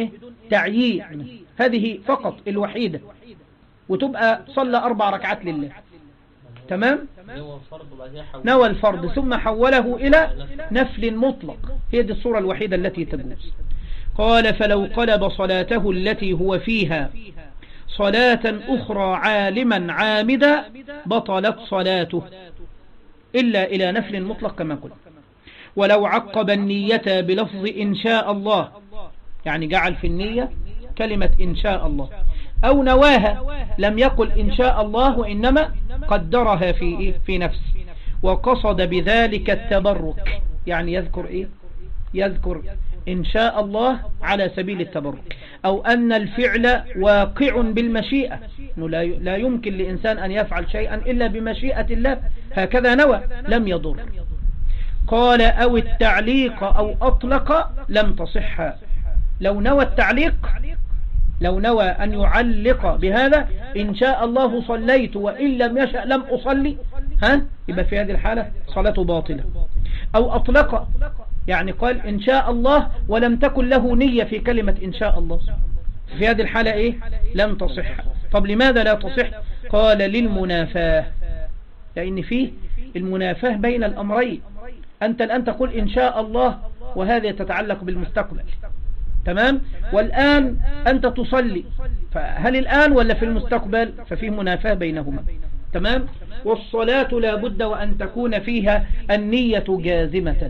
تعيين، هذه فقط الوحيدة، وتبقى صلى أربع ركعات لله. تمام؟ نوى الفرض ثم حوله إلى نفل مطلق، هي دي الصورة الوحيدة التي تجوز. قال فلو قلب صلاته التي هو فيها صلاة أخرى عالما عامدا بطلت صلاته إلا إلى نفل مطلق كما قلت. ولو عقب النية بلفظ إن شاء الله، يعني جعل في النية كلمة إن شاء الله، أو نواها لم يقل إن شاء الله وإنما قدرها في في نفسه، وقصد بذلك التبرك، يعني يذكر إيه؟ يذكر إن شاء الله على سبيل التبرك، أو أن الفعل واقع بالمشيئة، إنه لا يمكن لإنسان أن يفعل شيئا إلا بمشيئة الله، هكذا نوى لم يضر. قال أو التعليق أو أطلق لم تصح. لو نوى التعليق، لو نوى أن يعلق بهذا إن شاء الله صليت وإن لم يشأ لم أصلي، ها يبقى في هذه الحالة صلاته باطلة. أو أطلق، يعني قال إن شاء الله ولم تكن له نية في كلمة إن شاء الله، في هذه الحالة إيه؟ لم تصح. طب لماذا لا تصح؟ قال للمنافاة، لأن فيه المنافاة بين الأمرين. أنت الآن تقول إن شاء الله وهذا تتعلق بالمستقبل، تمام؟ والآن أنت تصلي، فهل الآن ولا في المستقبل؟ ففيه منافاة بينهما، تمام؟ والصلاة لا بد وأن تكون فيها النية جازمة.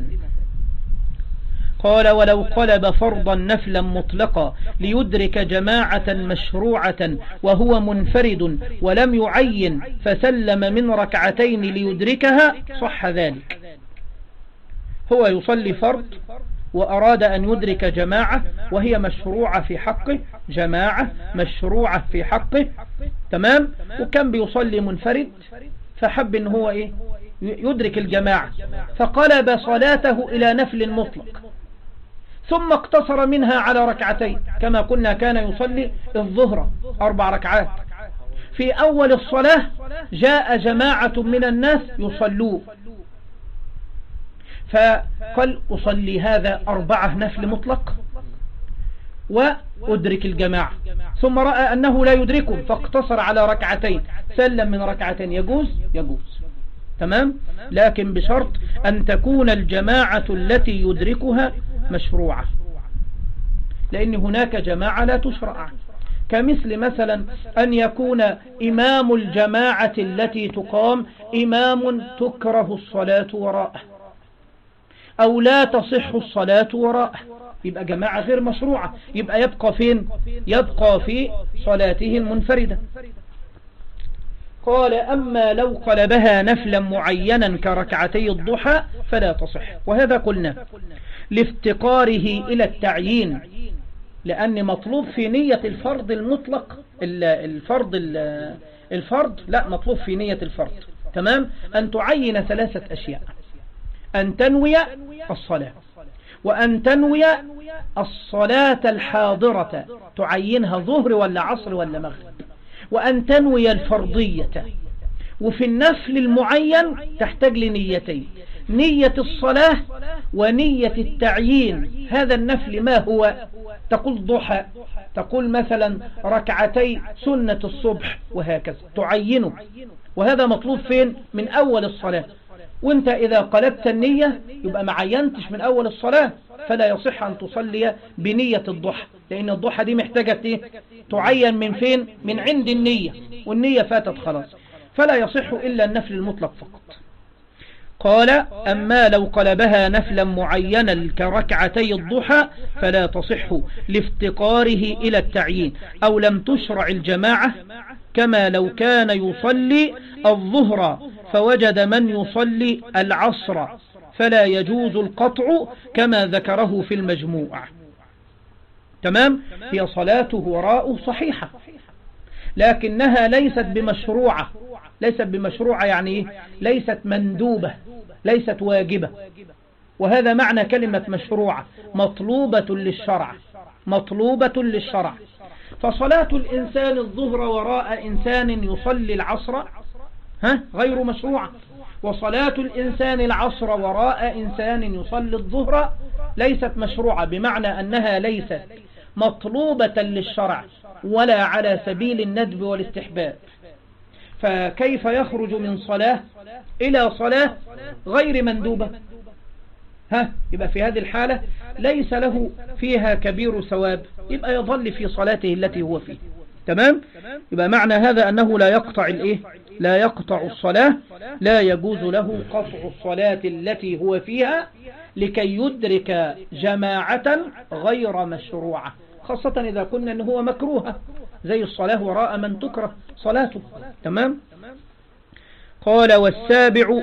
قال ولو قلب فرضا نفلا مطلقا ليدرك جماعة مشروعة وهو منفرد ولم يعين فسلم من ركعتين ليدركها صح ذلك. هو يصلي فرض وأراد أن يدرك جماعة وهي مشروعة في حقه، جماعة مشروعة في حقه، تمام؟ وكان بيصلي منفرد فحب إن هو إيه؟ يدرك الجماعة، فقلب صلاته إلى نفل مطلق ثم اقتصر منها على ركعتين، كما قلنا كان يصلي الظهر أربع ركعات. في أول الصلاة جاء جماعة من الناس يصلوا، فقال أصلي هذا أربعة نفل مطلق وأدرك الجماعة، ثم رأى أنه لا يدركه فاقتصر على ركعتين، سلم من ركعتين. يجوز؟ يجوز، تمام؟ لكن بشرط أن تكون الجماعة التي يدركها مشروعة، لأن هناك جماعة لا تشرع، كمثل مثلا أن يكون إمام الجماعة التي تقام إمام تكره الصلاة وراءه أو لا تصح الصلاة وراءه، يبقى جماعة غير مشروعة، يبقى يبقى فين؟ يبقى في صلاته المنفردة. قال أما لو قلبها نفلا معينا كركعتي الضحى فلا تصح، وهذا قلنا لافتقاره إلى التعيين، لأن مطلوب في نية الفرض المطلق، الفرض الفرض لا مطلوب في نية الفرض، تمام؟ أن تعين ثلاثة أشياء: أن تنوي الصلاة، وأن تنوي الصلاة الحاضرة تعينها ظهر ولا عصر ولا مغرب، وأن تنوي الفرضية. وفي النفل المعين تحتاج لنيتين: نية الصلاة ونية التعيين. هذا النفل ما هو؟ تقول ضحى، تقول مثلا ركعتي سنة الصبح، وهكذا تعينه، وهذا مطلوب فين؟ من أول الصلاة. وانت إذا قلبت النية يبقى ما عينتش من أول الصلاة، فلا يصح أن تصلي بنية الضحى، لأن الضحى دي محتاجة ايه؟ تعين من فين؟ من عند النية، والنية فاتت خلاص، فلا يصح إلا النفل المطلق فقط. قال أما لو قلبها نفلا معينا كركعتي الضحى فلا تصح لافتقاره إلى التعيين، أو لم تشرع الجماعة، كما لو كان يصلي الظهر فوجد من يصلي العصر فلا يجوز القطع كما ذكره في المجموع. تمام؟ هي صلاته وراءه صحيحة، لكنها ليست بمشروعة. ليست بمشروعة يعني إيه؟ ليست مندوبة، ليست واجبة، وهذا معنى كلمة مشروعة، مطلوبة للشرع، مطلوبة للشرع. فصلاة الإنسان الظهر وراء إنسان يصلي العصر ها غير مشروعة، وصلاة الإنسان العصر وراء إنسان يصلي الظهر ليست مشروعة، بمعنى أنها ليست مطلوبة للشرع ولا على سبيل الندب والاستحباب، فكيف يخرج من صلاة إلى صلاة غير مندوبة؟ ها يبقى في هذه الحالة ليس له فيها كبير ثواب، يبقى يظل في صلاته التي هو فيه. تمام؟ يبقى معنى هذا أنه لا يقطع الإيه؟ لا يقطع الصلاة، لا يجوز له قطع الصلاة التي هو فيها لكي يدرك جماعة غير مشروعة، خاصة إذا كنا أنه هو مكروه زي الصلاة وراء من تكره صلاته. تمام؟ قال والسابع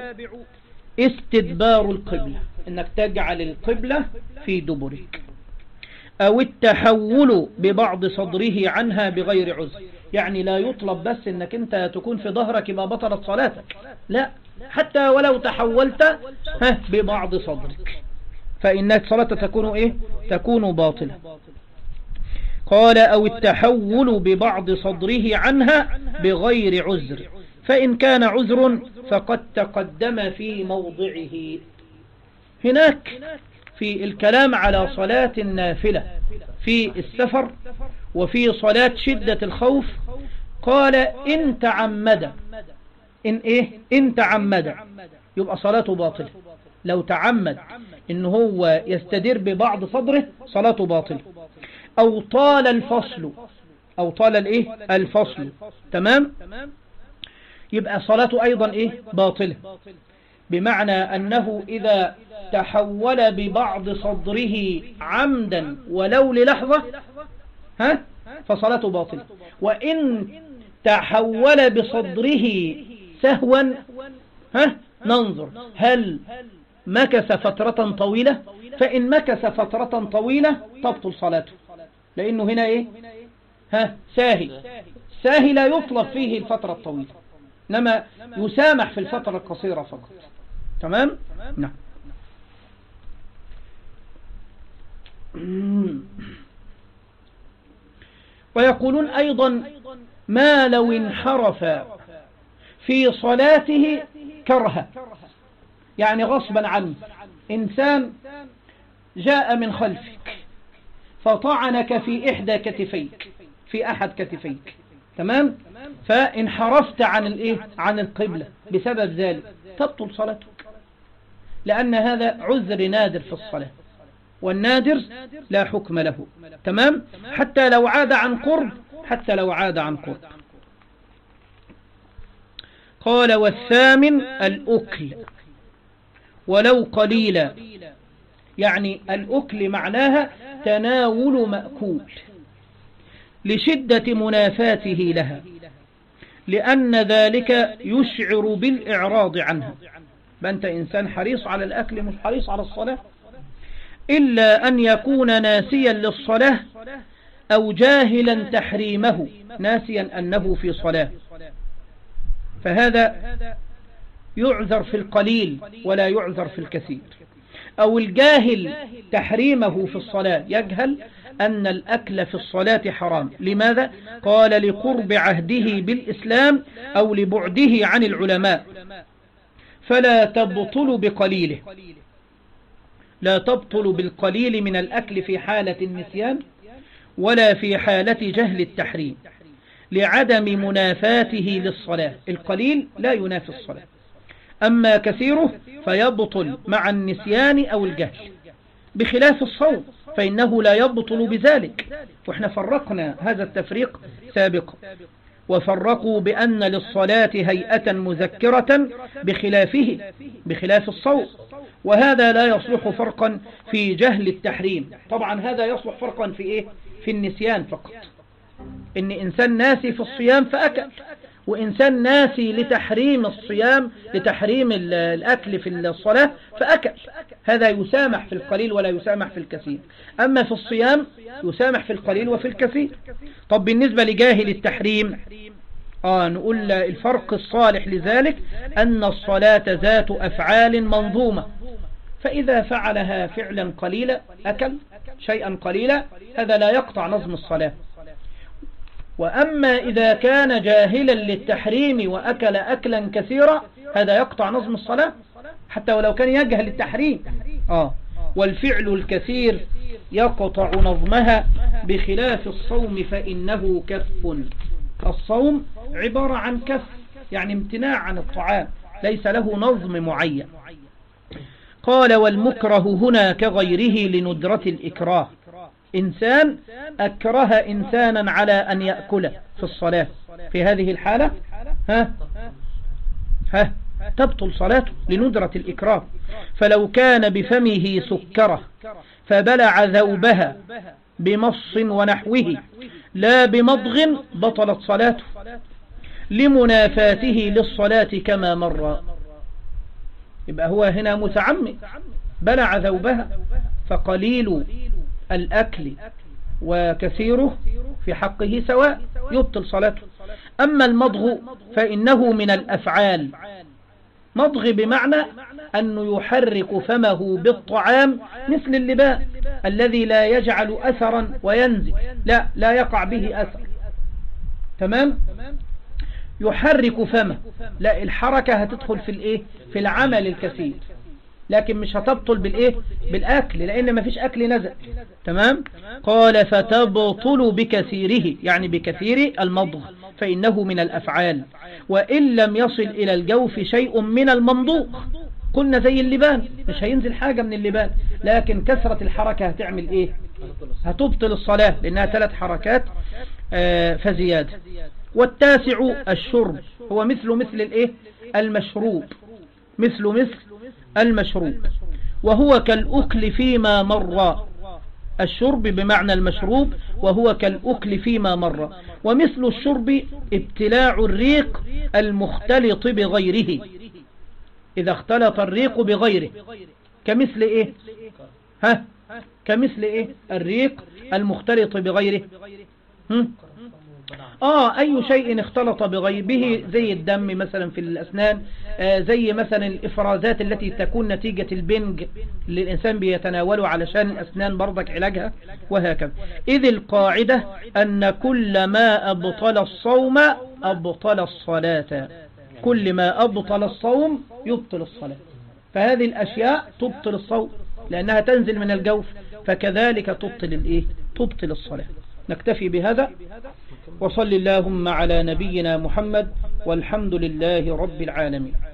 استدبار القبلة، انك تجعل القبلة في دبرك، او التحول ببعض صدره عنها بغير عذر. يعني لا يطلب بس انك انت تكون في ظهرك يبقى بطلت صلاتك، لا، حتى ولو تحولت ببعض صدرك فإن الصلاة تكون ايه؟ تكون باطلة. قال او التحول ببعض صدره عنها بغير عذر، فإن كان عذر فقد تقدم في موضعه. هناك في الكلام على صلاة النافلة في السفر وفي صلاة شدة الخوف قال إن تعمد، إن إيه؟ إن تعمد يبقى صلاته باطلة. لو تعمد إن هو يستدير ببعض صدره صلاته باطلة. أو طال الفصل، أو طال الإيه؟ الفصل. تمام؟ يبقى صلاته أيضا إيه؟ باطلة، بمعنى أنه إذا تحول ببعض صدره عمدا ولو للحظة ها فصلاته باطلة. وإن تحول بصدره سهوا ها ننظر هل مكث فترة طويلة، فإن مكث فترة طويلة تبطل صلاته، لأنه هنا إيه؟ ها ساهي. ساهي لا يطلب فيه الفترة الطويلة، إنما يسامح في الفترة القصيرة فقط. تمام؟ نعم. ويقولون أيضا ما لو انحرف في صلاته كرها، يعني غصبا عنه، إنسان جاء من خلفك فطعنك في إحدى كتفيك، في أحد كتفيك، تمام؟ فانحرفت عن الإيه؟ عن القبلة بسبب ذلك، تبطل صلاتك، لأن هذا عذر نادر في الصلاة، والنادر لا حكم له. تمام؟ حتى لو عاد عن قرب، حتى لو عاد عن قرب. قال والثامن الأكل ولو قليلا، يعني الأكل معناها تناول مأكول لشدة منافاته لها، لأن ذلك يشعر بالإعراض عنها. فأنت إنسان حريص على الأكل مش حريص على الصلاة، إلا أن يكون ناسيا للصلاة أو جاهلا تحريمه، ناسيا أنه في صلاة، فهذا يعذر في القليل ولا يعذر في الكثير. أو الجاهل تحريمه في الصلاة، يجهل أن الأكل في الصلاة حرام. لماذا؟ قال لقرب عهده بالإسلام أو لبعده عن العلماء، فلا تبطل بقليله، لا تبطل بالقليل من الأكل في حالة النسيان ولا في حالة جهل التحريم، لعدم منافاته للصلاة. القليل لا ينافي الصلاة، أما كثيره فيبطل مع النسيان أو الجهل، بخلاف الصوم فإنه لا يبطل بذلك. وإحنا فرقنا هذا التفريق سابقا، وفرقوا بأن للصلاة هيئة مذكرة بخلافه، بخلاف الصوم، وهذا لا يصلح فرقا في جهل التحريم. طبعا هذا يصلح فرقا في إيه؟ في النسيان فقط، إن إنسان ناسي في الصيام فأكل، وإنسان ناسي لتحريم الصيام، لتحريم الأكل في الصلاة فأكل، هذا يسامح في القليل ولا يسامح في الكثير. أما في الصيام يسامح في القليل وفي الكثير. طب بالنسبة لجاهل التحريم، آه نقول الفرق الصالح لذلك أن الصلاة ذات أفعال منظومة، فإذا فعلها فعلا قليلا، أكل شيئا قليلا، هذا لا يقطع نظم الصلاة. وأما إذا كان جاهلا للتحريم وأكل أكلا كثيرا، هذا يقطع نظم الصلاة حتى ولو كان يجهل التحريم. آه والفعل الكثير يقطع نظمها بخلاف الصوم فإنه كف. الصوم عبارة عن كف، يعني امتناع عن الطعام، ليس له نظم معين. قال والمكره هنا كغيره لندرة الإكراه، إنسان أكره إنسانا على أن يأكل في الصلاة، في هذه الحالة ها ها تبطل صلاته لندرة الإكراه. فلو كان بفمه سكرة فبلع ذوبها بمص ونحوه لا بمضغ بطلت صلاته لمنافاته للصلاة كما مر. يبقى هو هنا متعمد، بلع ذوبها، فقليل الأكل وكثيره في حقه سواء يبطل صلاته. أما المضغ فإنه من الأفعال، مضغ بمعنى أنه يحرك فمه بالطعام مثل اللبان الذي لا يجعل أثرا وينزل، لا لا يقع به أثر، تمام، يحرك فمه. لا، الحركة هتدخل في الايه، في العمل الكثير، لكن مش هتبطل بالايه، بالاكل، لان ما فيش اكل نزل، تمام. قال فتبطل بكثيره، يعني بكثير المضغ، فانه من الافعال، وان لم يصل الى الجوف شيء من الممضوغ، قلنا زي اللبان مش هينزل حاجة من اللبان، لكن كثرة الحركة هتعمل ايه، هتبطل الصلاة لانها ثلاث حركات آه فزيادة. والتاسع الشرب، هو مثل مثل الايه، المشروب، مثل مثل المشروب، وهو كالأكل فيما مر. الشرب بمعنى المشروب، وهو كالأكل فيما مر. ومثل الشرب ابتلاع الريق المختلط بغيره، إذا اختلط الريق بغيره، كمثل إيه، ها كمثل إيه الريق المختلط بغيره، هم؟ آه أي شيء اختلط بغيره، زي الدم مثلا في الأسنان، آه زي مثلا الإفرازات التي تكون نتيجة البنج اللي الإنسان بيتناوله علشان الأسنان برضك علاجها، وهكذا. إذ القاعدة أن كل ما أبطل الصوم أبطل الصلاة، كل ما أبطل الصوم يبطل الصلاة، فهذه الأشياء تبطل الصوم لأنها تنزل من الجوف، فكذلك تبطل الإيه، تبطل الصلاة. نكتفي بهذا، وصل اللهم على نبينا محمد، والحمد لله رب العالمين.